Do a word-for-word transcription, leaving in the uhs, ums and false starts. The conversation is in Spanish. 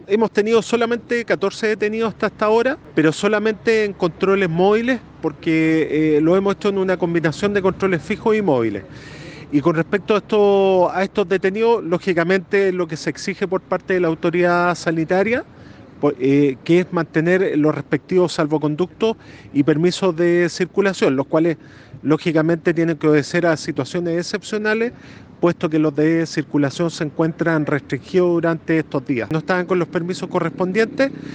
Hemos tenido solamente catorce detenidos hasta esta hora, pero solamente en controles móviles, porque eh, lo hemos hecho en una combinación de controles fijos y móviles. Y con respecto a, esto, a estos detenidos, lógicamente lo que se exige por parte de la autoridad sanitaria, pues, eh, que es mantener los respectivos salvoconductos y permisos de circulación, los cuales lógicamente tienen que obedecer a situaciones excepcionales, puesto que los de circulación se encuentran restringidos durante estos días. No estaban con los permisos correspondientes